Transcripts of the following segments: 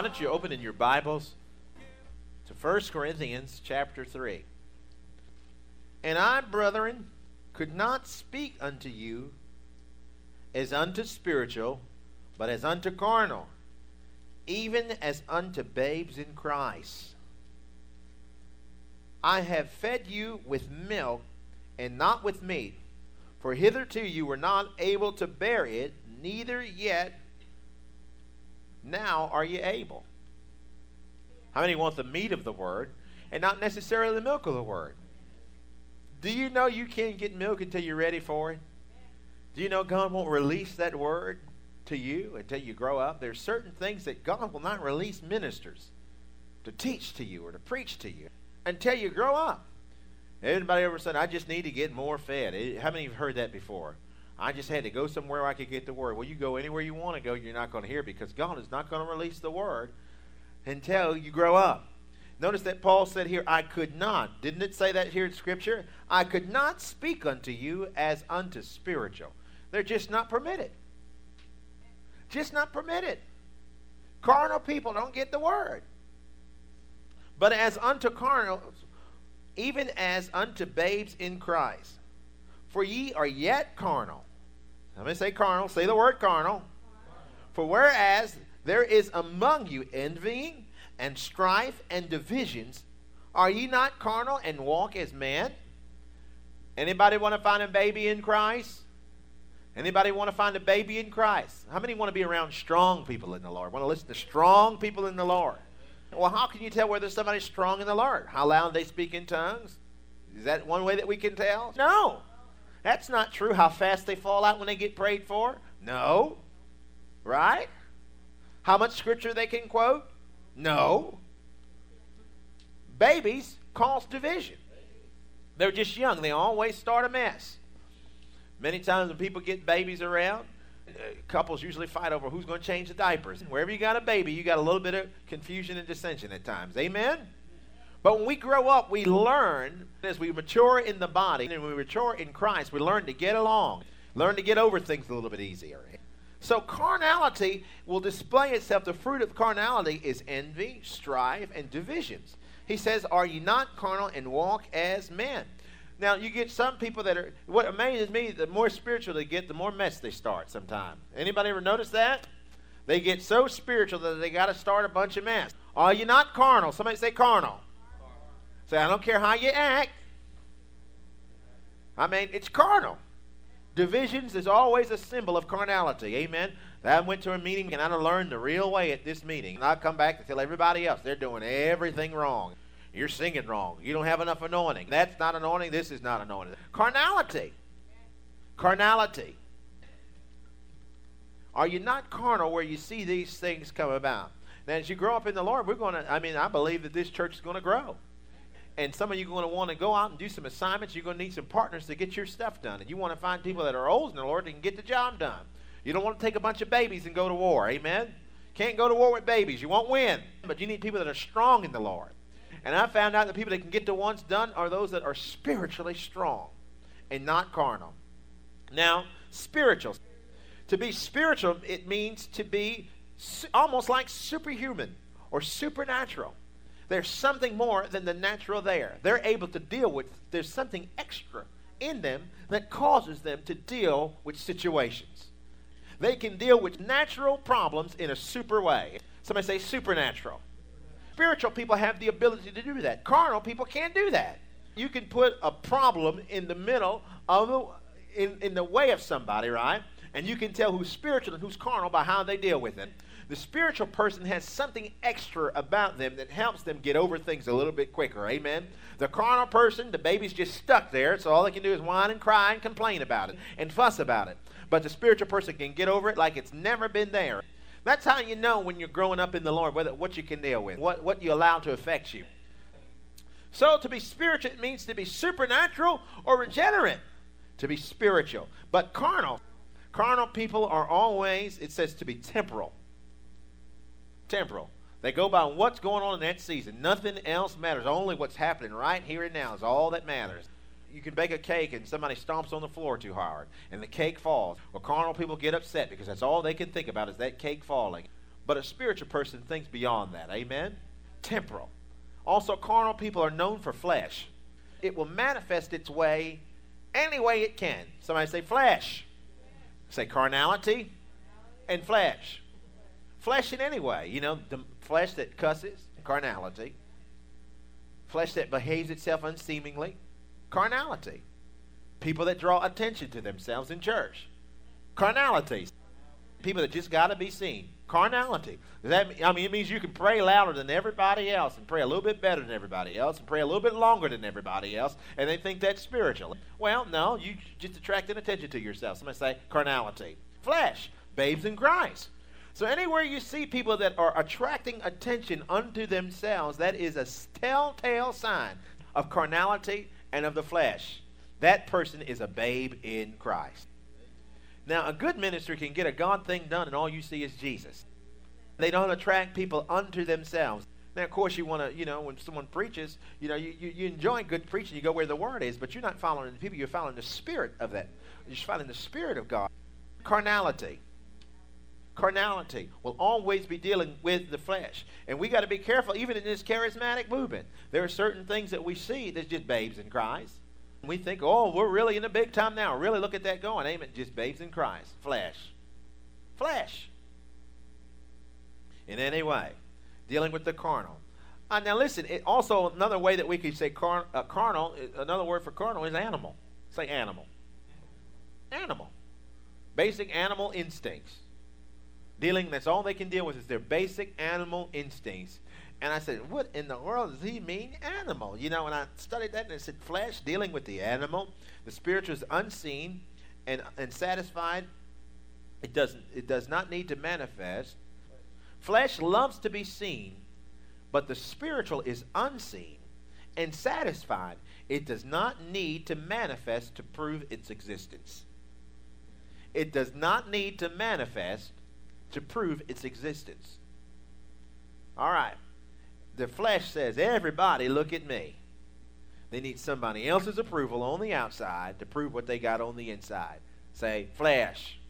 don't you open in your Bibles to 1 Corinthians chapter 3. And I, brethren, could not speak unto you as unto spiritual, but as unto carnal, even as unto babes in Christ. I have fed you with milk and not with meat, for hitherto you were not able to bear it, neither yet now are ye able. How many want the meat of the word and not necessarily the milk of the word? Do you know you can't get milk until you're ready for it? Do you know God won't release that word to you until you grow up? There's certain things that God will not release ministers to teach to you or to preach to you until you grow up. Anybody ever said, I just need to get more fed? How many have heard that before? I just had to go somewhere where I could get the word. Well, you go anywhere you want to go, you're not going to hear, because God is not going to release the word until you grow up. Notice that Paul said here, I could not. Didn't it say that here in Scripture? I could not speak unto you as unto spiritual. They're just not permitted. Just not permitted. Carnal people don't get the word. But as unto carnal, even as unto babes in Christ. For ye are yet carnal. Let me say carnal. Say the word carnal. For whereas there is among you envying and strife and divisions, are ye not carnal and walk as men? Anybody want to find a baby in Christ? Anybody want to find a baby in Christ? How many want to be around strong people in the Lord? Want to listen to strong people in the Lord? Well, how can you tell whether somebody's strong in the Lord? How loud they speak in tongues? Is that one way that we can tell? No. That's not true. How fast they fall out when they get prayed for? No. Right? How much scripture they can quote? No. Babies cause division. They're just young. They always start a mess. Many times when people get babies around, couples usually fight over who's going to change the diapers. Wherever you got a baby, you got a little bit of confusion and dissension at times. Amen? But when we grow up, we learn, as we mature in the body, and we mature in Christ, we learn to get along, learn to get over things a little bit easier. So carnality will display itself. The fruit of carnality is envy, strife, and divisions. He says, are ye not carnal and walk as men? Now, you get some people that are, what amazes me, the more spiritual they get, the more mess they start sometimes. Anybody ever notice that? They get so spiritual that they got to start a bunch of mess. Are you not carnal? Somebody say carnal. Say, I don't care how you act. I mean, it's carnal. Divisions is always a symbol of carnality. Amen. I went to a meeting and I learned the real way at this meeting. And I'll come back and tell everybody else they're doing everything wrong. You're singing wrong. You don't have enough anointing. That's not anointing. This is not anointing. Carnality. Carnality. Are you not carnal where you see these things come about? Now, as you grow up in the Lord, I believe that this church is going to grow. And some of you are going to want to go out and do some assignments. You're going to need some partners to get your stuff done. And you want to find people that are old in the Lord that can get the job done. You don't want to take a bunch of babies and go to war. Amen? Can't go to war with babies. You won't win. But you need people that are strong in the Lord. And I found out that people that can get the ones done are those that are spiritually strong and not carnal. Now, spiritual. To be spiritual, it means to be almost like superhuman or supernatural. There's something more than the natural there. They're able to deal with, there's something extra in them that causes them to deal with situations. They can deal with natural problems in a super way. Somebody say supernatural. Spiritual people have the ability to do that. Carnal people can't do that. You can put a problem in the middle of in the way of somebody, right? And you can tell who's spiritual and who's carnal by how they deal with it. The spiritual person has something extra about them that helps them get over things a little bit quicker. Amen? The carnal person, the baby's just stuck there, so all they can do is whine and cry and complain about it and fuss about it. But the spiritual person can get over it like it's never been there. That's how you know when you're growing up in the Lord, what you can deal with, what you allow to affect you. So to be spiritual, it means to be supernatural or regenerate, to be spiritual. But carnal people are always, it says, to be temporal. Temporal. They go by what's going on in that season. Nothing else matters. Only what's happening right here and now is all that matters. You can bake a cake and somebody stomps on the floor too hard and the cake falls. Well, carnal people get upset because that's all they can think about is that cake falling. But a spiritual person thinks beyond that. Amen? Temporal. Also, carnal people are known for flesh. It will manifest its way any way it can. Somebody say flesh. Say carnality and flesh. Flesh in any way. You know, the flesh that cusses, carnality. Flesh that behaves itself unseemingly, carnality. People that draw attention to themselves in church, carnality. People that just got to be seen, carnality. It means you can pray louder than everybody else and pray a little bit better than everybody else and pray a little bit longer than everybody else, and they think that's spiritual. Well, no, you just attracting attention to yourself. Somebody say carnality. Flesh, babes in Christ. So anywhere you see people that are attracting attention unto themselves, that is a telltale sign of carnality and of the flesh. That person is a babe in Christ. Now, a good ministry can get a God thing done and all you see is Jesus. They don't attract people unto themselves. Now, of course, you want to, when someone preaches, you enjoy good preaching. You go where the word is, but you're not following the people. You're following the spirit of that. You're just following the spirit of God. Carnality. Carnality will always be dealing with the flesh. And we got to be careful, even in this charismatic movement. There are certain things that we see that's just babes in Christ. We think, oh, we're really in the big time now. Really look at that going. Amen. Just babes in Christ. Flesh. Flesh. In any way. Dealing with the carnal. Now listen, also another way that we could say carnal, another word for carnal is animal. Say animal. Animal. Basic animal instincts. That's all they can deal with is their basic animal instincts. And I said, what in the world does he mean, animal? And I studied that and I said, flesh, dealing with the animal. The spiritual is unseen and satisfied. It does not need to manifest. Flesh loves to be seen, but the spiritual is unseen and satisfied. It does not need to manifest to prove its existence. It does not need to manifest to prove its existence. All right. The flesh says, everybody look at me. They need somebody else's approval on the outside to prove what they got on the inside. Say, flesh.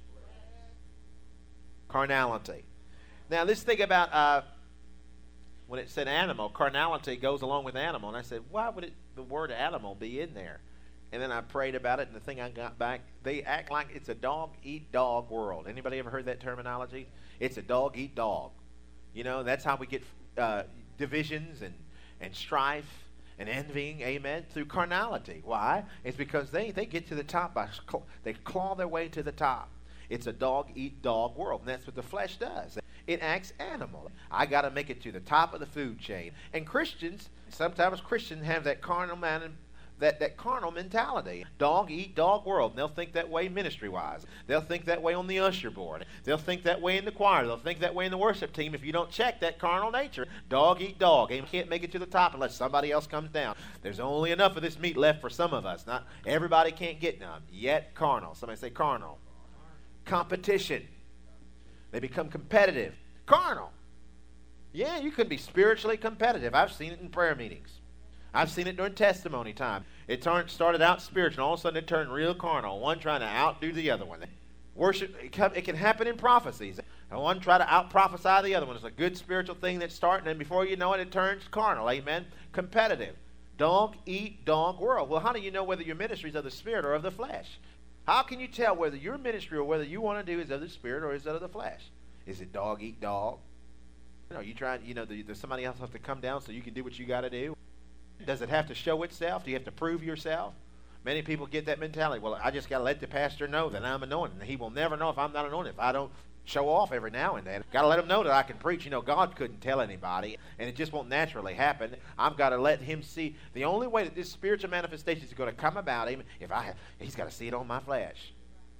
Carnality. Now, let's think about when it said animal, carnality goes along with animal. And I said, why would the word animal be in there? And then I prayed about it, and the thing I got back, they act like it's a dog-eat-dog world. Anybody ever heard that terminology? It's a dog-eat-dog. That's how we get divisions and strife and envying, amen, through carnality. Why? It's because they get to the top, they claw their way to the top. It's a dog-eat-dog world, and that's what the flesh does. It acts animal. I got to make it to the top of the food chain. And sometimes Christians have that carnal mentality. Dog-eat-dog world. And they'll think that way ministry-wise. They'll think that way on the usher board. They'll think that way in the choir. They'll think that way in the worship team if you don't check that carnal nature. Dog-eat-dog. You can't make it to the top unless somebody else comes down. There's only enough of this meat left for some of us. Not everybody can't get none. Yet carnal. Somebody say carnal. Competition. They become competitive. Carnal. Yeah, you can be spiritually competitive. I've seen it in prayer meetings. I've seen it during testimony time. It started out spiritual, and all of a sudden it turned real carnal. One trying to outdo the other one. Worship, it can happen in prophecies. And one try to out-prophesy the other one. It's a good spiritual thing that's starting, and before you know it, it turns carnal. Amen? Competitive. Dog-eat-dog world. Well, how do you know whether your ministry is of the spirit or of the flesh? How can you tell whether your ministry or whether you want to do is of the spirit or is of the flesh? Is it dog-eat-dog? You try, does somebody else have to come down so you can do what you got to do? Does it have to show itself? Do you have to prove yourself? Many people get that mentality. Well, I just got to let the pastor know that I'm anointed. He will never know if I'm not anointed if I don't show off every now and then. Got to let him know that I can preach. God couldn't tell anybody, and it just won't naturally happen. I've got to let him see. The only way that this spiritual manifestation is going to come about him, he's got to see it on my flesh.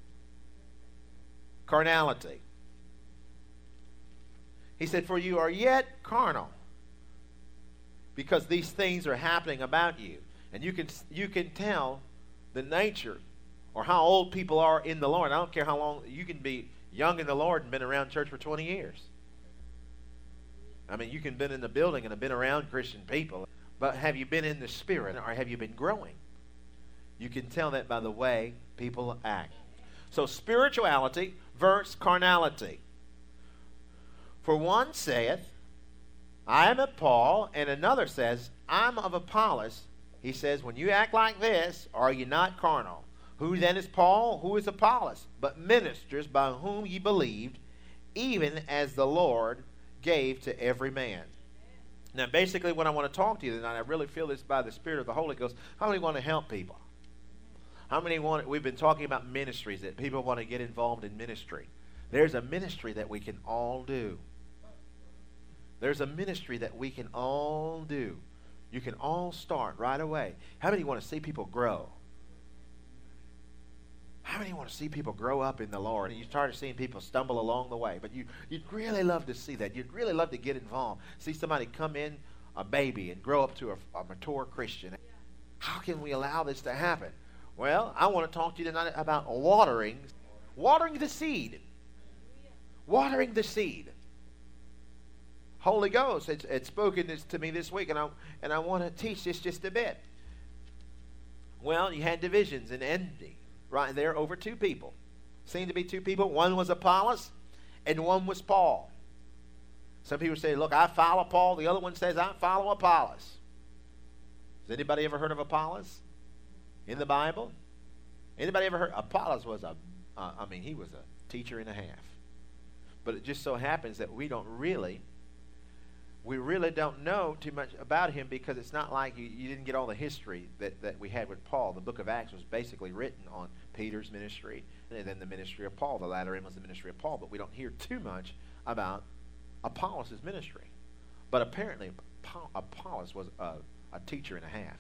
Carnality. He said, for you are yet carnal, because these things are happening about you. And you can tell the nature or how old people are in the Lord. I don't care how long. You can be young in the Lord and been around church for 20 years. You can been in the building and have been around Christian people. But have you been in the Spirit, or have you been growing? You can tell that by the way people act. So spirituality versus carnality. For one saith, I am of Paul, and another says, I'm of Apollos. He says, when you act like this, are you not carnal? Who then is Paul? Who is Apollos? But ministers by whom ye believed, even as the Lord gave to every man. Now, basically, what I want to talk to you tonight, I really feel this by the Spirit of the Holy Ghost. How many want to help people? How many want? We've been talking about ministries, that people want to get involved in ministry. There's a ministry that we can all do. There's a ministry that we can all do. You can all start right away. How many want to see people grow? How many want to see people grow up in the Lord? And you started seeing people stumble along the way. But you'd really love to see that. You'd really love to get involved. See somebody come in a baby and grow up to a mature Christian. How can we allow this to happen? Well, I want to talk to you tonight about watering the seed. Watering the seed. Holy Ghost had spoken this to me this week, and I want to teach this just a bit. Well, you had divisions and envy right there over two people. Seemed to be two people. One was Apollos, and one was Paul. Some people say, look, I follow Paul. The other one says, I follow Apollos. Has anybody ever heard of Apollos in the Bible? Anybody ever heard? Apollos was he was a teacher and a half. But it just so happens that we really don't know too much about him, because it's not like you didn't get all the history that we had with Paul. The book of Acts was basically written on Peter's ministry and then the ministry of Paul. The latter end was the ministry of Paul, but we don't hear too much about Apollos' ministry. But apparently Apollos was a teacher and a half.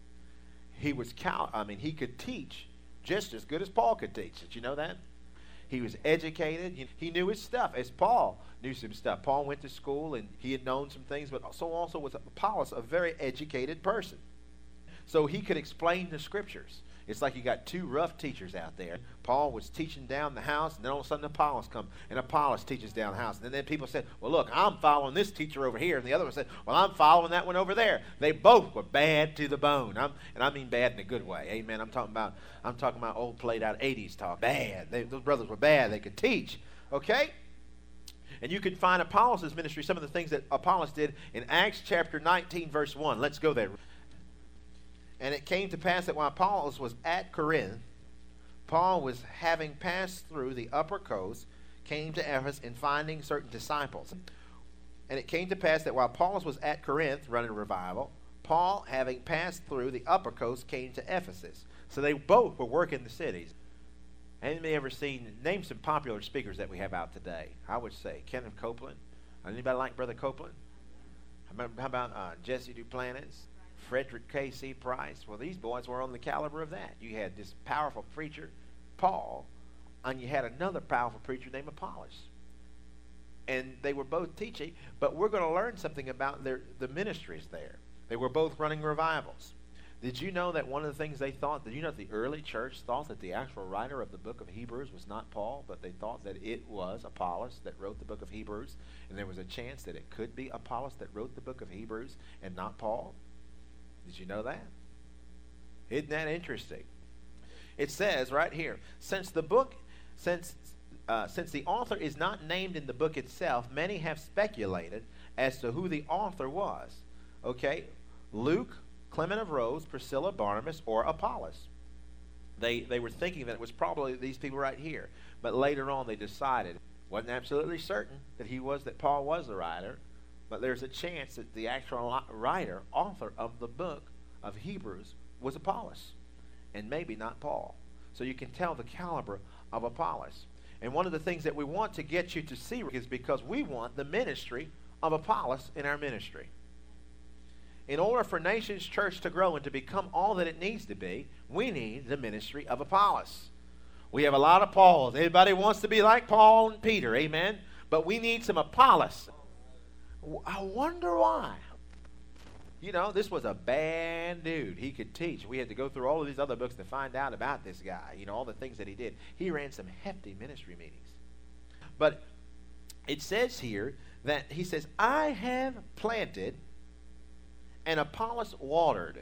He could teach just as good as Paul could teach. Did you know that? He was educated. He knew his stuff, as Paul knew some stuff. Paul went to school, and he had known some things, but so also was Apollos, a very educated person. So he could explain the Scriptures. It's like you got two rough teachers out there. Paul was teaching down the house, and then all of a sudden Apollos comes, and Apollos teaches down the house. And then people said, well, look, I'm following this teacher over here. And the other one said, well, I'm following that one over there. They both were bad to the bone. And I mean bad in a good way. Amen. I'm talking about old played out 80s talk. Bad. Those brothers were bad. They could teach. Okay? And you can find Apollos' ministry, some of the things that Apollos did in Acts chapter 19, verse 1. Let's go there. And it came to pass that while Apollos was at Corinth, Paul was having passed through the upper coast, came to Ephesus, and finding certain disciples. And it came to pass that while Apollos was at Corinth running a revival, Paul, having passed through the upper coast, came to Ephesus. So they both were working the cities. Anybody ever name some popular speakers that we have out today? I would say Kenneth Copeland. Anybody like Brother Copeland? How about Jesse Duplantis? Frederick K.C. Price. Well, these boys were on the caliber of that. You had this powerful preacher, Paul, and you had another powerful preacher named Apollos. And they were both teaching, but we're going to learn something about the ministries there. They were both running revivals. Did you know that one of the things they thought, did you know that the early church thought that the actual writer of the book of Hebrews was not Paul, but they thought that it was Apollos that wrote the book of Hebrews, and there was a chance that it could be Apollos that wrote the book of Hebrews and not Paul? Did you know that? Isn't that interesting? It says right here, since the author is not named in the book itself, many have speculated as to who the author was. Okay, Luke, Clement of Rhodes, Priscilla, Barnabas, or Apollos. They were thinking that it was probably these people right here, but later on they decided, wasn't absolutely certain that Paul was the writer, but there's a chance that the actual author of the book of Hebrews was Apollos, and maybe not Paul. So you can tell the caliber of Apollos. And one of the things that we want to get you to see is because we want the ministry of Apollos in our ministry. In order for Nations Church to grow and to become all that it needs to be, we need the ministry of Apollos. We have a lot of Pauls. Everybody wants to be like Paul and Peter, amen? But we need some Apollos. I wonder why. You know, this was a bad dude. He could teach. We had to go through all of these other books to find out about this guy, all the things that he did. He ran some hefty ministry meetings. But it says here that he says, I have planted and Apollos watered.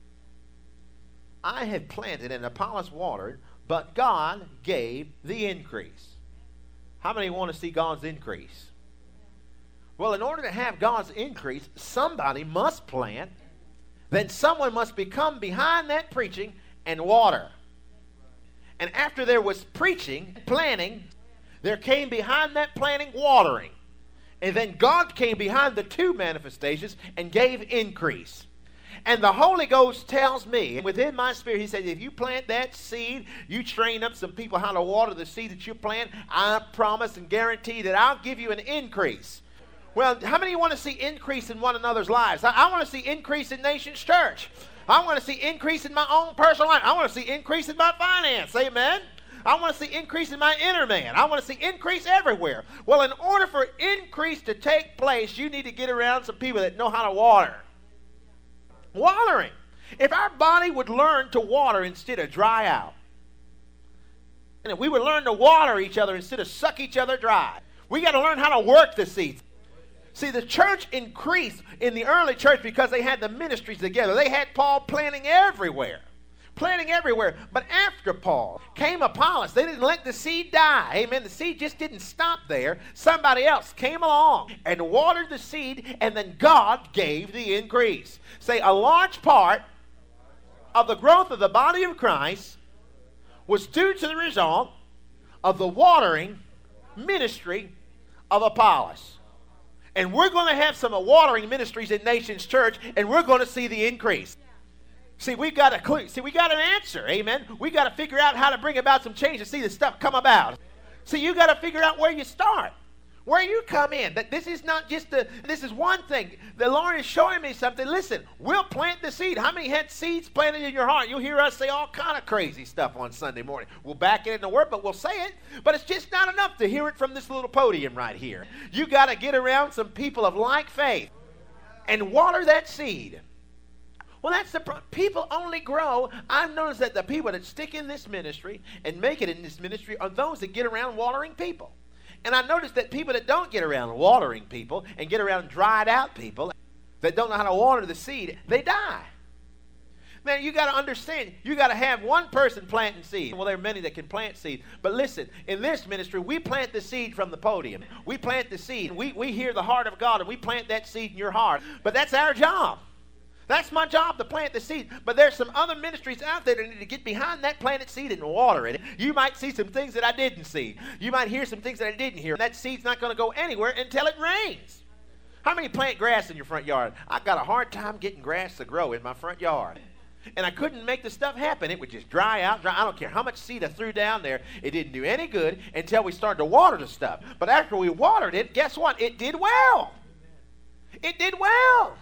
I have planted and Apollos watered, but God gave the increase. How many want to see God's increase? Well, in order to have God's increase, somebody must plant. Then someone must become behind that preaching and water. And after there was preaching, planting, there came behind that planting watering. And then God came behind the two manifestations and gave increase. And the Holy Ghost tells me, within my spirit, he says, if you plant that seed, you train up some people how to water the seed that you plant, I promise and guarantee that I'll give you an increase. Well, how many of you want to see increase in one another's lives? I want to see increase in Nations Church. I want to see increase in my own personal life. I want to see increase in my finance. Amen. I want to see increase in my inner man. I want to see increase everywhere. Well, in order for increase to take place, you need to get around some people that know how to water. Watering. If our body would learn to water instead of dry out, and if we would learn to water each other instead of suck each other dry, we got to learn how to work the seeds. See, the church increased in the early church because they had the ministries together. They had Paul planting everywhere. Planting everywhere. But after Paul came Apollos. They didn't let the seed die. Amen. The seed just didn't stop there. Somebody else came along and watered the seed, and then God gave the increase. Say, a large part of the growth of the body of Christ was due to the result of the watering ministry of Apollos. And we're going to have some watering ministries in Nations Church, and we're going to see the increase. See, we got an answer, amen. We got to figure out how to bring about some change to see this stuff come about. See, you got to figure out where you start, where you come in. That this is not just this is one thing. The Lord is showing me something. Listen, we'll plant the seed. How many had seeds planted in your heart? You'll hear us say all kind of crazy stuff on Sunday morning. We'll back it in the word, but we'll say it. But it's just not enough to hear it from this little podium right here. You got to get around some people of like faith and water that seed. Well, that's the problem. People only grow. I've noticed that the people that stick in this ministry and make it in this ministry are those that get around watering people. And I noticed that people that don't get around watering people and get around dried out people that don't know how to water the seed, they die. Man, you got to understand, you got to have one person planting seed. Well, there are many that can plant seed. But listen, in this ministry, we plant the seed from the podium. We plant the seed. We hear the heart of God, and we plant that seed in your heart. But that's our job. That's my job, to plant the seed. But there's some other ministries out there that need to get behind that planted seed and water it. You might see some things that I didn't see. You might hear some things that I didn't hear. That seed's not going to go anywhere until it rains. How many plant grass in your front yard? I got a hard time getting grass to grow in my front yard. And I couldn't make the stuff happen. It would just dry out. I don't care how much seed I threw down there. It didn't do any good until we started to water the stuff. But after we watered it, guess what? It did well. It did well.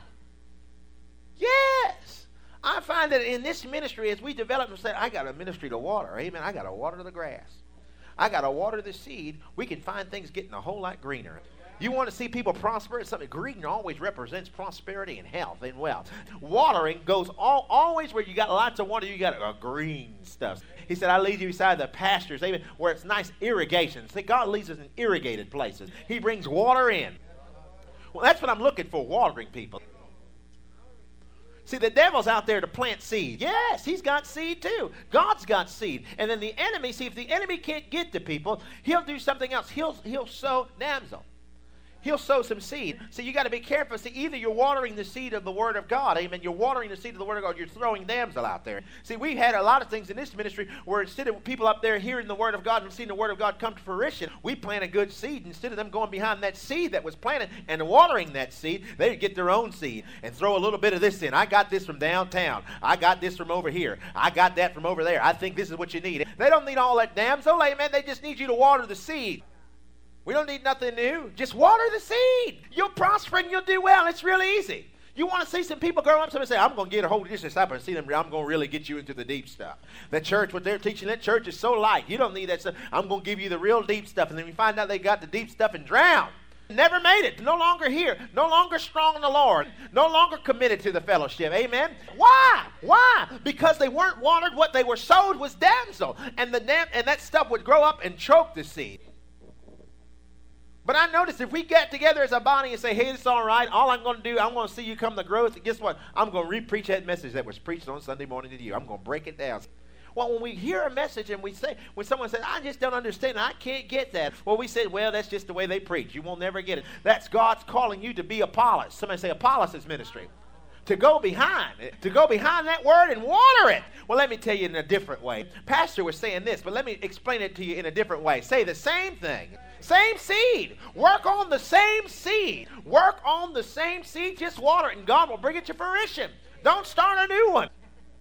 Yes. I find that in this ministry, as we develop and say, I got a ministry to water. Amen. I got to water the grass. I got to water the seed. We can find things getting a whole lot greener. You want to see people prosper? Something green always represents prosperity and health and wealth. Watering goes always where you got lots of water. You got green stuff. He said, I lead you beside the pastures, even where it's nice irrigation. See, God leads us in irrigated places. He brings water in. Well, that's what I'm looking for, watering people. See, the devil's out there to plant seed. Yes, he's got seed too. God's got seed. And then the enemy, see, if the enemy can't get to people, he'll do something else. He'll sow damsel. He'll sow some seed. So you got to be careful. See, either you're watering the seed of the Word of God, amen, you're watering the seed of the Word of God, you're throwing damsel out there. See, we've had a lot of things in this ministry where instead of people up there hearing the Word of God and seeing the Word of God come to fruition, we plant a good seed. Instead of them going behind that seed that was planted and watering that seed, they get their own seed and throw a little bit of this in. I got this from downtown. I got this from over here. I got that from over there. I think this is what you need. They don't need all that damsel, amen. They just need you to water the seed. We don't need nothing new. Just water the seed. You'll prosper and you'll do well. It's really easy. You want to see some people grow up, somebody say, I'm going to get a hold of this disciple and see them. I'm going to really get you into the deep stuff. That church, what they're teaching, that church is so light. You don't need that stuff. I'm going to give you the real deep stuff. And then you find out they got the deep stuff and drown. Never made it. No longer here. No longer strong in the Lord. No longer committed to the fellowship. Amen. Why? Why? Because they weren't watered. What they were sowed was damsel. And that stuff would grow up and choke the seed. But I noticed if we get together as a body and say, hey, it's all right, all I'm going to do, I'm going to see you come to growth, and guess what? I'm going to re-preach that message that was preached on Sunday morning to you. I'm going to break it down. Well, when we hear a message and when someone says, I just don't understand, I can't get that. Well, we say, well, that's just the way they preach. You will never get it. That's God's calling you to be Apollos. Somebody say Apollos' ministry. To go behind that word and water it. Well, let me tell you in a different way. Pastor was saying this, but let me explain it to you in a different way. Say the same thing. Same seed. Work on the same seed. Work on the same seed. Just water it, and God will bring it to fruition. Don't start a new one.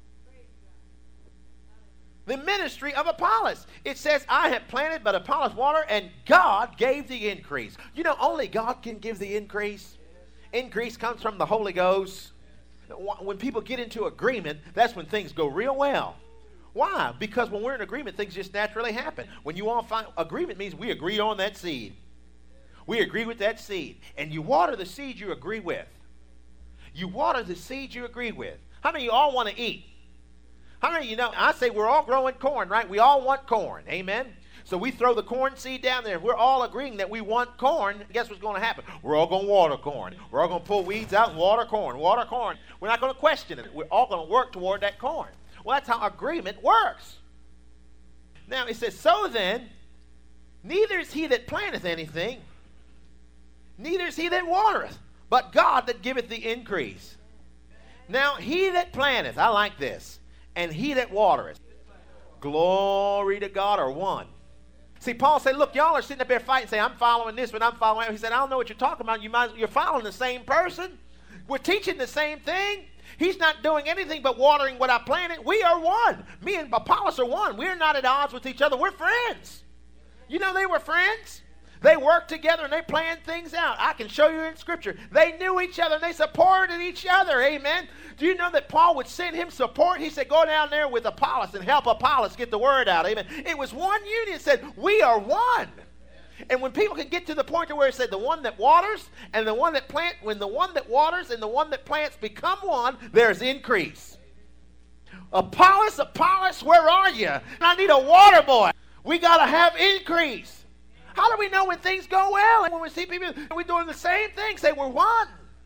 The ministry of Apollos. It says, I have planted, but Apollos water, and God gave the increase. You know, only God can give the increase. Increase comes from the Holy Ghost. When people get into agreement, that's when things go real well. Why? Because when we're in agreement, things just naturally happen. When you all find agreement means we agreed on that seed. We agree with that seed. And you water the seed you agree with. You water the seed you agree with. How many of you all want to eat? How many of you know, I say we're all growing corn, right? We all want corn. Amen? So we throw the corn seed down there. We're all agreeing that we want corn. Guess what's going to happen? We're all going to water corn. We're all going to pull weeds out and water corn. Water corn. We're not going to question it. We're all going to work toward that corn. Well, that's how agreement works. Now, it says, so then, neither is he that planteth anything, neither is he that watereth, but God that giveth the increase. Now, he that planteth, I like this, and he that watereth, glory to God, are one. See, Paul said, look, y'all are sitting up there fighting, say, I'm following this, but I'm following that. He said, I don't know what you're talking about. You're following the same person. We're teaching the same thing. He's not doing anything but watering what I planted. We are one. Me and Apollos are one. We're not at odds with each other. We're friends. You know they were friends. They worked together and they planned things out. I can show you in Scripture. They knew each other and they supported each other. Amen. Do you know that Paul would send him support? He said, go down there with Apollos and help Apollos get the word out. Amen. It was one union. It said, we are one. And when people can get to the point where it said the one that waters and the one that plants, when the one that waters and the one that plants become one, there's increase. Apollos, where are you? I need a water boy. We got to have increase. How do we know when things go well? And when we see people, we're doing the same thing. Say we're one.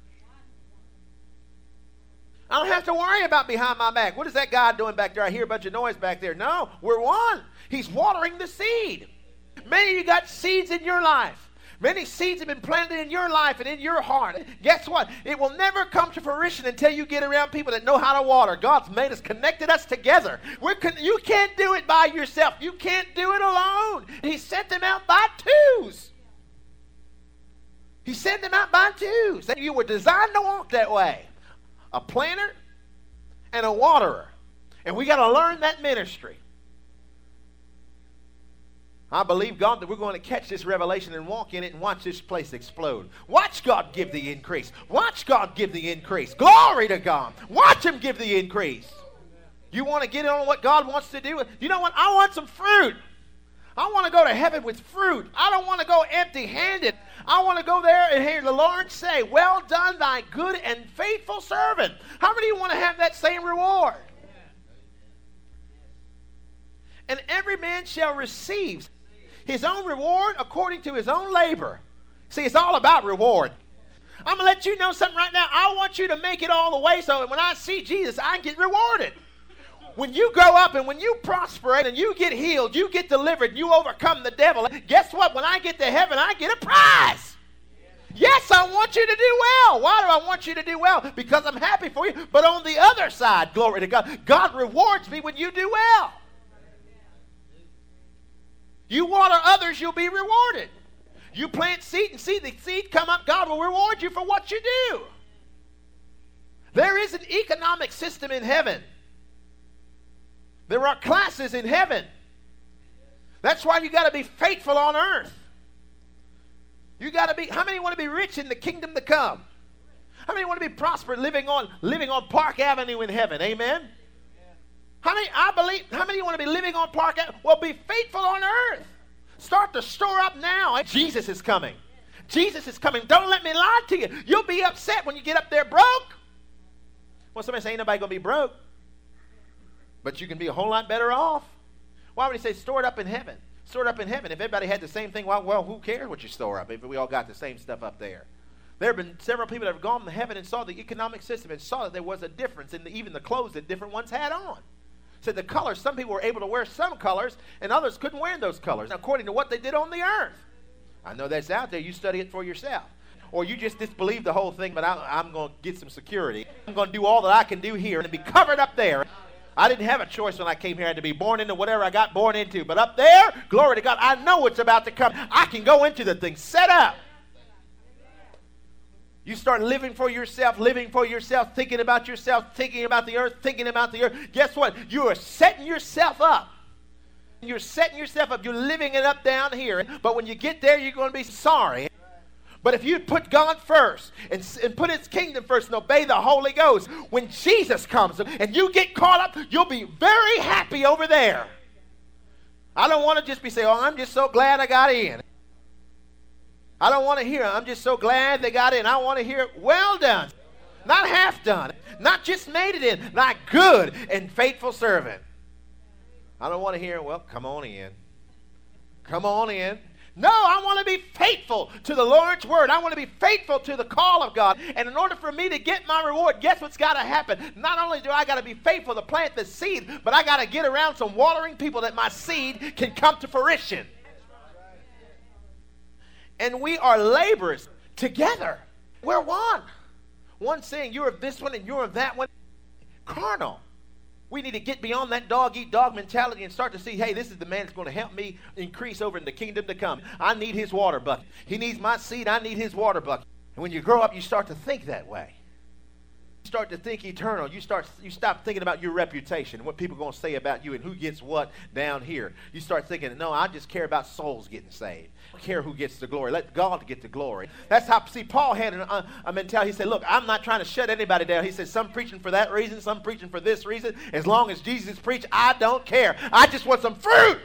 I don't have to worry about behind my back. What is that guy doing back there? I hear a bunch of noise back there. No, we're one. He's watering the seed. Many of you got seeds in your life. Many seeds have been planted in your life and in your heart. Guess what? It will never come to fruition until you get around people that know how to water. God's made us, connected us together. You can't do it by yourself. You can't do it alone. He sent them out by twos. He sent them out by twos. And you were designed to walk that way. A planter and a waterer. And we got to learn that ministry. I believe, God, that we're going to catch this revelation and walk in it and watch this place explode. Watch God give the increase. Watch God give the increase. Glory to God. Watch Him give the increase. You want to get in on what God wants to do? You know what? I want some fruit. I want to go to heaven with fruit. I don't want to go empty-handed. I want to go there and hear the Lord say, well done, thy good and faithful servant. How many of you want to have that same reward? And every man shall receive his own reward according to his own labor. See, it's all about reward. I'm going to let you know something right now. I want you to make it all the way so that when I see Jesus, I get rewarded. When you grow up and when you prosper and you get healed, you get delivered, and you overcome the devil, guess what? When I get to heaven, I get a prize. Yes, I want you to do well. Why do I want you to do well? Because I'm happy for you. But on the other side, glory to God, God rewards me when you do well. You water others, you'll be rewarded. You plant seed and see the seed come up, God will reward you for what you do. There is an economic system in heaven. There are classes in heaven. That's why you got to be faithful on earth. You got to be, how many want to be rich in the kingdom to come? How many want to be prosperous living on Park Avenue in heaven? Amen. How many want to be living on Park Avenue? Well, be faithful on earth. Start to store up now. Jesus is coming. Jesus is coming. Don't let me lie to you. You'll be upset when you get up there broke. Well, somebody say, ain't nobody going to be broke. But you can be a whole lot better off. Why would he say store it up in heaven? Store it up in heaven. If everybody had the same thing, well, who cares what you store up if we all got the same stuff up there? There have been several people that have gone to heaven and saw the economic system and saw that there was a difference in even the clothes that different ones had on. Said the colors, some people were able to wear some colors, and others couldn't wear those colors, according to what they did on the earth. I know that's out there. You study it for yourself. Or you just disbelieve the whole thing, but I'm going to get some security. I'm going to do all that I can do here and be covered up there. I didn't have a choice when I came here. I had to be born into whatever I got born into. But up there, glory to God, I know what's about to come. I can go into the thing. Set up. You start living for yourself, thinking about the earth, thinking about the earth. Guess what? You are setting yourself up. You're setting yourself up. You're living it up down here. But when you get there, you're going to be sorry. But if you put God first and put his kingdom first and obey the Holy Ghost, when Jesus comes and you get caught up, you'll be very happy over there. I don't want to just be saying, oh, I'm just so glad I got in. I don't want to hear, I'm just so glad they got in. I want to hear, well done. Not half done. Not just made it in. Not good and faithful servant. I don't want to hear, well, come on in. Come on in. No, I want to be faithful to the Lord's word. I want to be faithful to the call of God. And in order for me to get my reward, guess what's got to happen? Not only do I got to be faithful to plant the seed, but I got to get around some watering people that my seed can come to fruition. And we are laborers together. We're one. One saying, you're of this one and you're of that one. Carnal. We need to get beyond that dog-eat-dog mentality and start to see, hey, this is the man that's going to help me increase over in the kingdom to come. I need his water bucket. He needs my seed. I need his water bucket. And when you grow up, you start to think that way. You start to think eternal. You stop thinking about your reputation, what people are going to say about you and who gets what down here. You start thinking, no, I just care about souls getting saved. I don't care who gets the glory. Let God get the glory. That's how, see, Paul had a mentality. He said, look, I'm not trying to shut anybody down. He said, some preaching for that reason, some preaching for this reason. As long as Jesus preached, I don't care. I just want some fruit.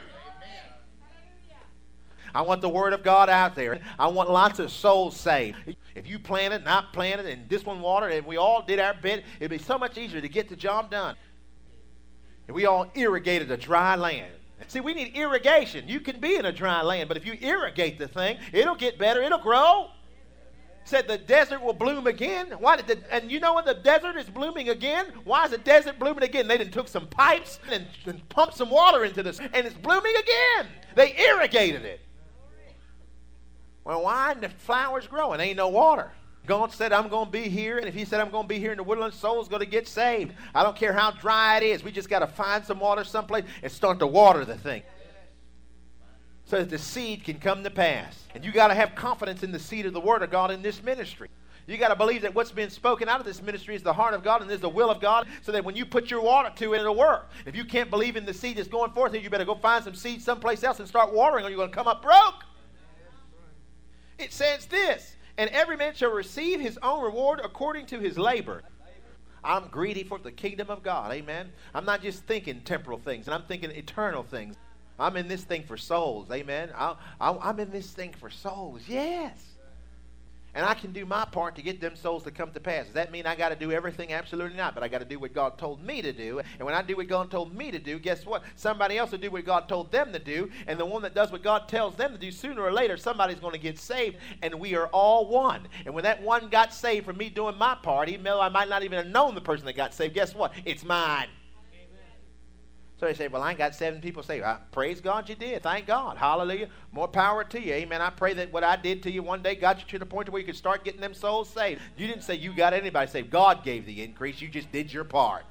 I want the word of God out there. I want lots of souls saved. If you planted, not planted, and this one watered, and we all did our bit, it'd be so much easier to get the job done. And we all irrigated a dry land. See, we need irrigation. You can be in a dry land, but if you irrigate the thing, it'll get better. It'll grow. Said the desert will bloom again. And you know when the desert is blooming again? Why is the desert blooming again? They took some pipes and pumped some water into this, and it's blooming again. They irrigated it. Well, why? The flowers growing. Ain't no water. God said, I'm going to be here. And if he said, I'm going to be here in the woodland, soul's going to get saved. I don't care how dry it is. We just got to find some water someplace and start to water the thing so that the seed can come to pass. And you got to have confidence in the seed of the word of God in this ministry. You got to believe that what's being spoken out of this ministry is the heart of God and is the will of God, so that when you put your water to it, it'll work. If you can't believe in the seed that's going forth, you better go find some seed someplace else and start watering, or you're going to come up broke. It says this, and every man shall receive his own reward according to his labor. I'm greedy for the kingdom of God. Amen. I'm not just thinking temporal things, and I'm thinking eternal things. I'm in this thing for souls. Amen. I'm in this thing for souls. Yes. And I can do my part to get them souls to come to pass. Does that mean I got to do everything? Absolutely not. But I got to do what God told me to do. And when I do what God told me to do, guess what? Somebody else will do what God told them to do. And the one that does what God tells them to do, sooner or later, somebody's going to get saved. And we are all one. And when that one got saved from me doing my part, even though I might not even have known the person that got saved, guess what? It's mine. So they say, well, I ain't got 7 people saved. Praise God you did. Thank God. Hallelujah. More power to you. Amen. I pray that what I did to you one day got you to the point where you could start getting them souls saved. You didn't say you got anybody saved. God gave the increase. You just did your part.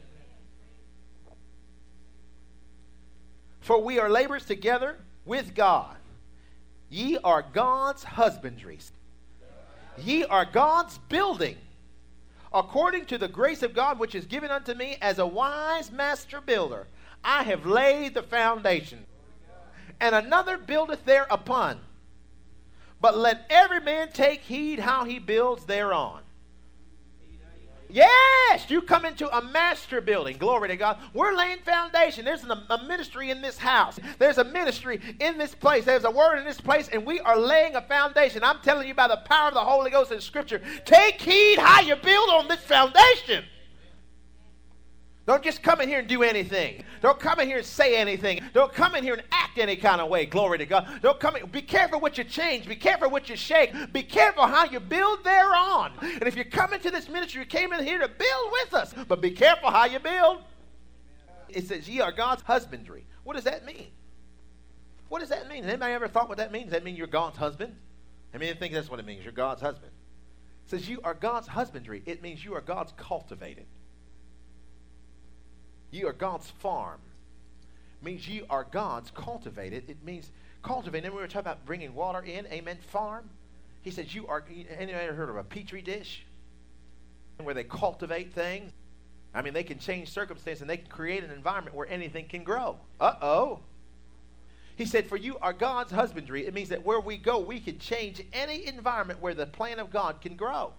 For we are laborers together with God. Ye are God's husbandries. Ye are God's building. According to the grace of God which is given unto me as a wise master builder, I have laid the foundation, and another buildeth thereupon. But let every man take heed how he builds thereon. Yes, you come into a master building. Glory to God. We're laying foundation. There's a ministry in this house. There's a ministry in this place. There's a word in this place, and we are laying a foundation. I'm telling you by the power of the Holy Ghost in Scripture, take heed how you build on this foundation. Don't just come in here and do anything. Don't come in here and say anything. Don't come in here and act any kind of way. Glory to God. Don't come in. Be careful what you change. Be careful what you shake. Be careful how you build thereon. And if you come into this ministry, you came in here to build with us. But be careful how you build. It says, ye are God's husbandry. What does that mean? What does that mean? Has anybody ever thought what that means? Does that mean you're God's husband? I mean, I think that's what it means. You're God's husband. It says you are God's husbandry. It means you are God's cultivated. You are God's farm. It means you are God's cultivated. It means cultivated. And we were talking about bringing water in. Amen. Farm. He says you are. Anybody ever heard of a petri dish? Where they cultivate things. I mean, they can change circumstances and they can create an environment where anything can grow. Uh-oh. He said, for you are God's husbandry. It means that where we go, we can change any environment where the plan of God can grow.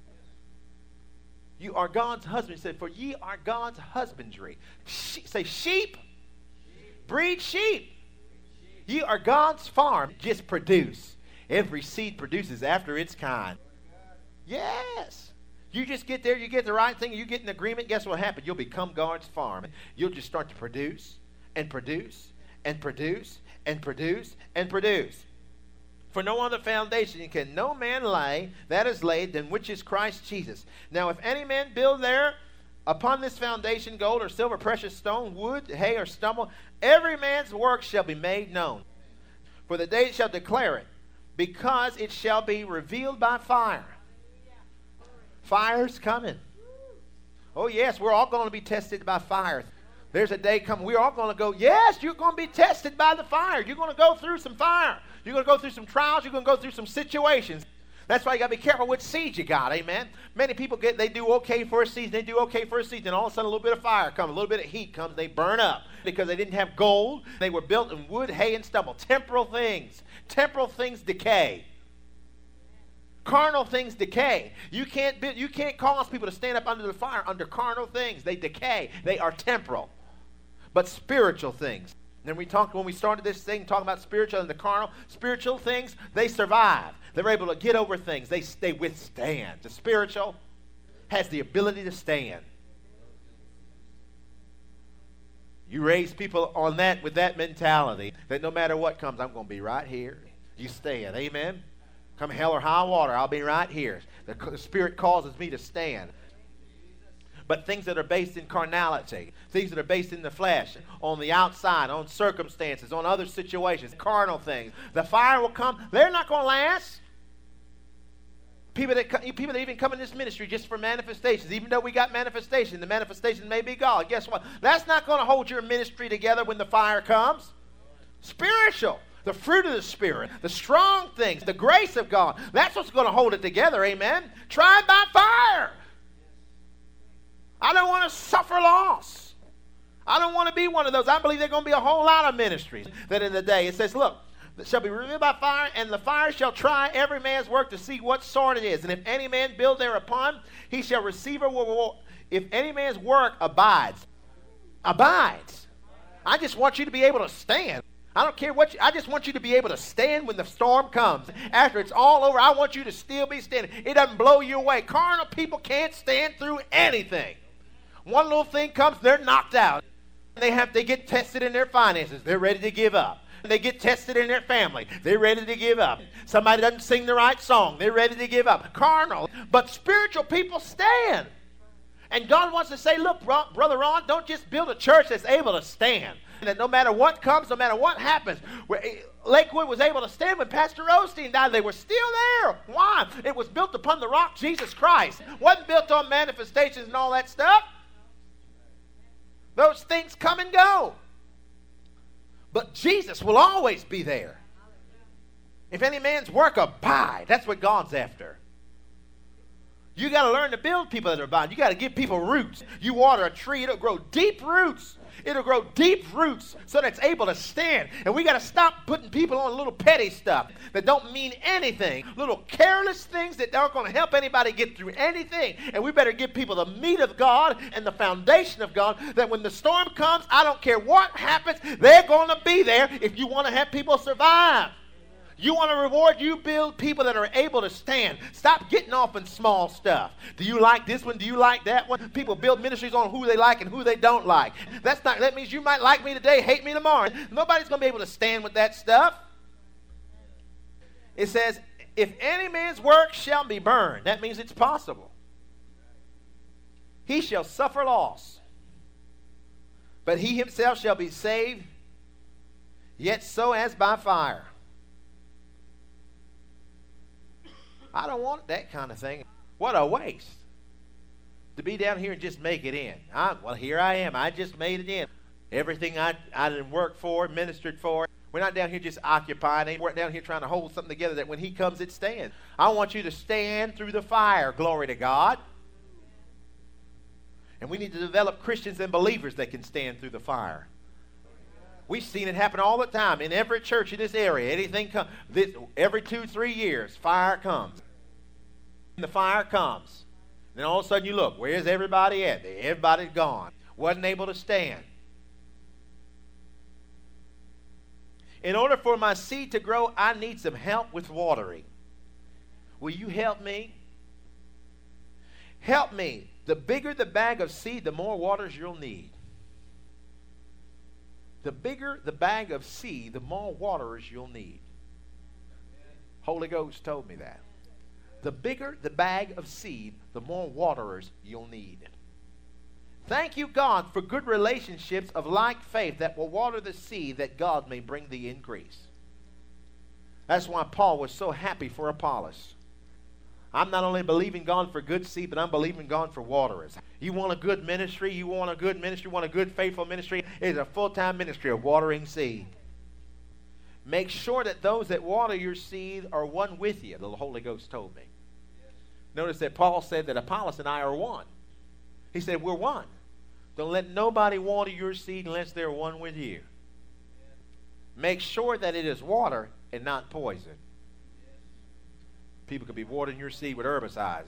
You are God's husband. He said, for ye are God's husbandry. Say sheep. Breed sheep. Ye are God's farm. Just produce. Every seed produces after its kind. Yes. You just get there, you get the right thing, you get an agreement, guess what happens? You'll become God's farm. You'll just start to produce and produce and produce and produce and produce. For no other foundation can no man lay that is laid than which is Christ Jesus. Now if any man build there upon this foundation gold or silver, precious stone, wood, hay, or stubble, every man's work shall be made known. For the day shall declare it, because it shall be revealed by fire. Fire's coming. Oh, yes, we're all going to be tested by fire. There's a day coming. We're all going to go, yes, you're going to be tested by the fire. You're going to go through some fire. You're going to go through some trials. You're going to go through some situations. That's why you got to be careful which seed you got, amen? Many people they do okay for a season. They do okay for a season. All of a sudden, a little bit of fire comes, a little bit of heat comes. They burn up because they didn't have gold. They were built in wood, hay, and stubble. Temporal things decay. Carnal things decay. You can't cause people to stand up under the fire under carnal things. They decay. They are temporal. But spiritual things. And then when we started this thing talking about spiritual and the carnal, spiritual things, they survive. They're able to get over things. They withstand. The spiritual has the ability to stand. You raise people on that with that mentality that no matter what comes, I'm going to be right here. You stand. Amen. Come hell or high water, I'll be right here. The Spirit causes me to stand. But things that are based in carnality, things that are based in the flesh, on the outside, on circumstances, on other situations, carnal things, the fire will come. They're not going to last. People that even come in this ministry just for manifestations, even though we got manifestation, the manifestation may be God. Guess what? That's not going to hold your ministry together when the fire comes. Spiritual. The fruit of the Spirit, the strong things, the grace of God. That's what's going to hold it together, amen? Tried by fire. I don't want to suffer loss. I don't want to be one of those. I believe there's going to be a whole lot of ministries that in the day it says, look, it shall be revealed by fire, and the fire shall try every man's work to see what sort it is. And if any man build thereupon, he shall receive a reward. If any man's work abides. I just want you to be able to stand. I don't care I just want you to be able to stand when the storm comes. After it's all over, I want you to still be standing. It doesn't blow you away. Carnal people can't stand through anything. One little thing comes, they're knocked out. They get tested in their finances. They're ready to give up. They get tested in their family. They're ready to give up. Somebody doesn't sing the right song. They're ready to give up. Carnal. But spiritual people stand. And God wants to say, look, Brother Ron, don't just build a church that's able to stand. That no matter what comes, no matter what happens, Lakewood was able to stand when Pastor Osteen died. They were still there. Why? It was built upon the rock, Jesus Christ. It wasn't built on manifestations and all that stuff. Those things come and go. But Jesus will always be there. If any man's work abide, that's what God's after. You got to learn to build people that are abiding. You got to give people roots. You water a tree, it'll grow deep roots. It'll grow deep roots so that it's able to stand. And we got to stop putting people on little petty stuff that don't mean anything. Little careless things that aren't going to help anybody get through anything. And we better give people the meat of God and the foundation of God that when the storm comes, I don't care what happens, they're going to be there if you want to have people survive. You want to reward, you build people that are able to stand. Stop getting off in small stuff. Do you like this one? Do you like that one? People build ministries on who they like and who they don't like. That means you might like me today, hate me tomorrow. Nobody's going to be able to stand with that stuff. It says, if any man's work shall be burned, that means it's possible. He shall suffer loss. But he himself shall be saved, yet so as by fire. I don't want that kind of thing. What a waste. To be down here and just make it in. Well, here I am. I just made it in. Everything I didn't work for, ministered for. We're not down here just occupying. We're down here trying to hold something together that when he comes, it stands. I want you to stand through the fire. Glory to God. And we need to develop Christians and believers that can stand through the fire. We've seen it happen all the time in every church in this area. Anything comes. Every 2-3 years, fire comes. And the fire comes. Then all of a sudden you look, where's everybody at? Everybody's gone. Wasn't able to stand. In order for my seed to grow, I need some help with watering. Will you help me? Help me. The bigger the bag of seed, the more waters you'll need. The bigger the bag of seed, the more waters you'll need. Holy Ghost told me that. The bigger the bag of seed, the more waterers you'll need. Thank you, God, for good relationships of like faith that will water the seed that God may bring the increase. That's why Paul was so happy for Apollos. I'm not only believing God for good seed, but I'm believing God for waterers. You want a good ministry? You want a good ministry? You want a good, faithful ministry? It's a full-time ministry of watering seed. Make sure that those that water your seed are one with you, the Holy Ghost told me. Notice that Paul said that Apollos and I are one. He said, we're one. Don't let nobody water your seed unless they're one with you. Make sure that it is water and not poison. People could be watering your seed with herbicides. It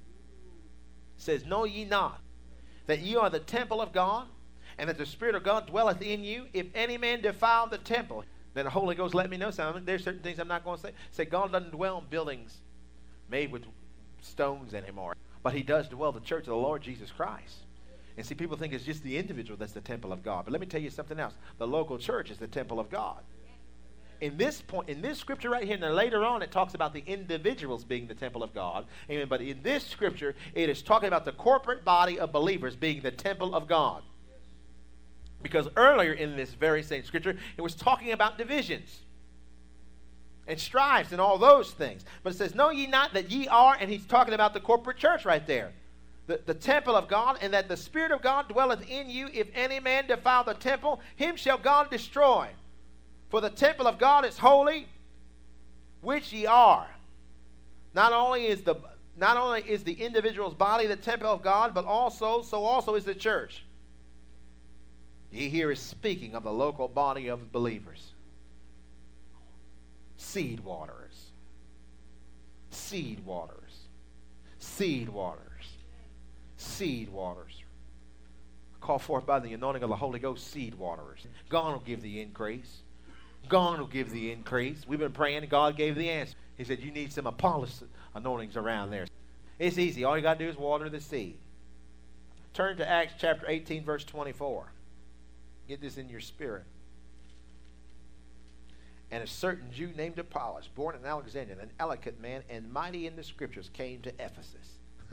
says, know ye not that ye are the temple of God, and that the Spirit of God dwelleth in you? If any man defile the temple, then the Holy Ghost let me know something. There's certain things I'm not going to say. Say God doesn't dwell in buildings made with stones anymore. But he does dwell in the church of the Lord Jesus Christ. And see, people think it's just the individual that's the temple of God. But let me tell you something else. The local church is the temple of God. In this scripture right here, and then later on it talks about the individuals being the temple of God. Amen. But in this scripture, it is talking about the corporate body of believers being the temple of God. Because earlier in this very same scripture, it was talking about divisions and strifes and all those things. But it says, know ye not that ye are, and he's talking about the corporate church right there. The temple of God, and that the Spirit of God dwelleth in you. If any man defile the temple, him shall God destroy. For the temple of God is holy, which ye are. Not only is the individual's body the temple of God, but also is the church. He here is speaking of the local body of believers. Seed waterers. Seed waterers. Seed waterers. Seed waterers. Call forth by the anointing of the Holy Ghost, seed waterers. God will give the increase. God will give the increase. We've been praying and God gave the answer. He said, you need some Apollos anointings around there. It's easy. All you got to do is water the seed. Turn to Acts chapter 18, verse 24. Get this in your spirit. And a certain Jew named Apollos, born in Alexandria, an eloquent man and mighty in the scriptures, came to Ephesus.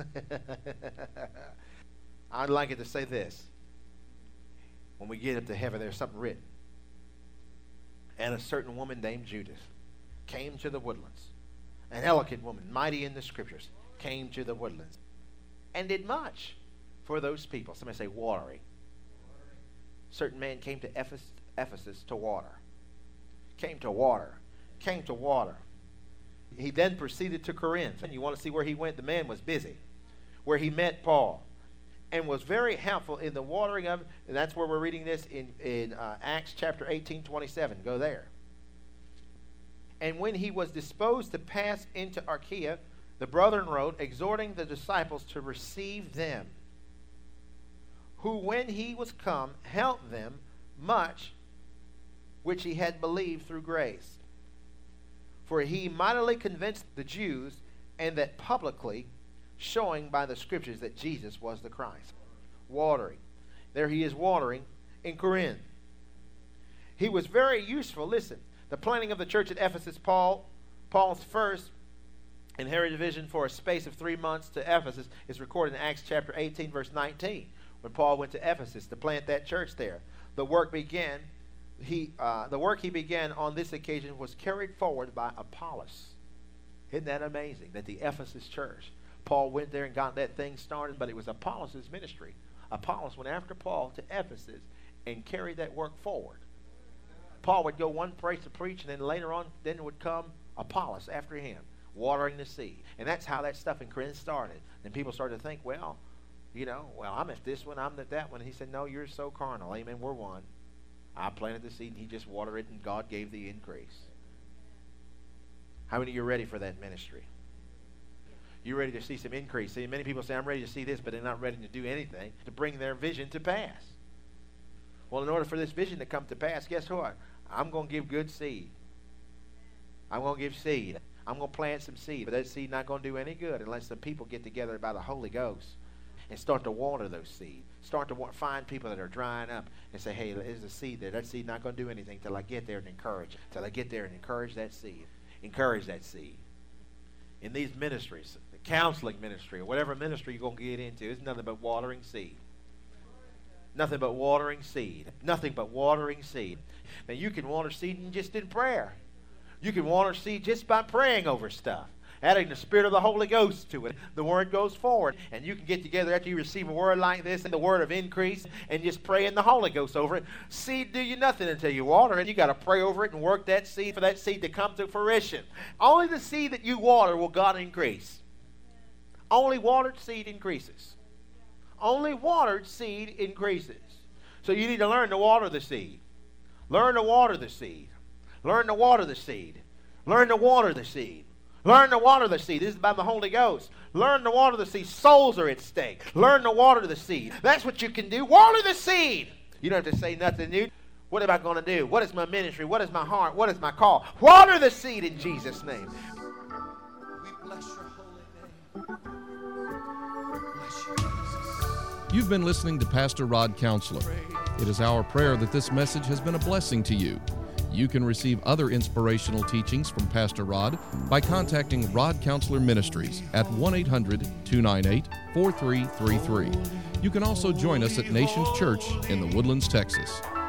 I'd like it to say this. When we get up to heaven, there's something written. And a certain woman named Judith came to the woodlands. An eloquent woman, mighty in the scriptures, came to the woodlands and did much for those people. Somebody say watering. Certain man came to Ephesus to water. Came to water. Came to water. He then proceeded to Corinth. And you want to see where he went? The man was busy. Where he met Paul. And was very helpful in the watering of, and that's where we're reading this in Acts chapter 18, 27. Go there. And when he was disposed to pass into Achaia, the brethren wrote, exhorting the disciples to receive them, who when he was come helped them much which he had believed through grace. For he mightily convinced the Jews, and that publicly, showing by the scriptures that Jesus was the Christ. Watering. There he is watering in Corinth. He was very useful. Listen, the planting of the church at Ephesus, Paul's first inherited vision for a space of 3 months to Ephesus is recorded in Acts chapter 18, verse 19, when Paul went to Ephesus to plant that church there. The work began. The work he began on this occasion was carried forward by Apollos. Isn't that amazing? That the Ephesus church, Paul went there and got that thing started, but it was Apollos' ministry. Apollos went after Paul to Ephesus and carried that work forward. Paul would go one place to preach, and then later on, then would come Apollos after him, watering the seed. And that's how that stuff in Corinth started. Then people started to think, well, I'm at this one, I'm at that one. And he said, no, you're so carnal. Amen, we're one. I planted the seed, and he just watered it, and God gave the increase. How many of you are ready for that ministry? You're ready to see some increase. See, many people say, I'm ready to see this, but they're not ready to do anything to bring their vision to pass. Well, in order for this vision to come to pass, guess what? I'm going to give good seed. I'm going to give seed. I'm going to plant some seed. But that seed not going to do any good unless the people get together by the Holy Ghost and start to water those seeds. Start to find people that are drying up and say, hey, there's a seed there. That seed not going to do anything till I get there and encourage. Till I get there and encourage that seed. Encourage that seed. In these ministries, the counseling ministry, or whatever ministry you're going to get into, it's nothing but watering seed. Nothing but watering seed. Nothing but watering seed. Now, you can water seed just in prayer. You can water seed just by praying over stuff. Adding the Spirit of the Holy Ghost to it. The Word goes forward. And you can get together after you receive a word like this and the word of increase and just pray in the Holy Ghost over it. Seed do you nothing until you water it. You got to pray over it and work that seed for that seed to come to fruition. Only the seed that you water will God increase. Only watered seed increases. Only watered seed increases. So you need to learn to water the seed. Learn to water the seed. Learn to water the seed. Learn to water the seed. Learn to water the seed. This is by the Holy Ghost. Learn to water the seed. Souls are at stake. Learn to water the seed. That's what you can do. Water the seed. You don't have to say nothing new. What am I going to do? What is my ministry? What is my heart? What is my call? Water the seed in Jesus' name. We bless your holy name. Bless you, Jesus. You've been listening to Pastor Rod Counselor. It is our prayer that this message has been a blessing to you. You can receive other inspirational teachings from Pastor Rod by contacting Rod Counselor Ministries at 1-800-298-4333. You can also join us at Nations Church in the Woodlands, Texas.